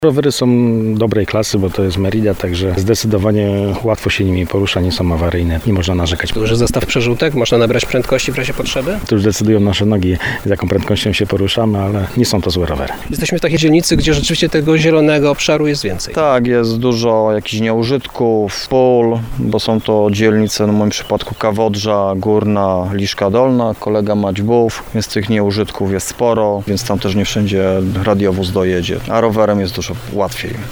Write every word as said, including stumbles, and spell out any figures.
Rowery są dobrej klasy, bo to jest Merida, także zdecydowanie łatwo się nimi porusza, nie są awaryjne, nie można narzekać. Duży zestaw przerzutek, można nabrać prędkości w razie potrzeby? To już decydują nasze nogi, z jaką prędkością się poruszamy, ale nie są to złe rowery. Jesteśmy w takiej dzielnicy, gdzie rzeczywiście tego zielonego obszaru jest więcej. Tak, jest dużo jakichś nieużytków, pól, bo są to dzielnice, no w moim przypadku Kawodrza, Górna, Liszka Dolna, kolega Maćbów, więc tych nieużytków jest sporo, więc tam też nie wszędzie radiowóz dojedzie, a rowerem jest dużo łatwiej.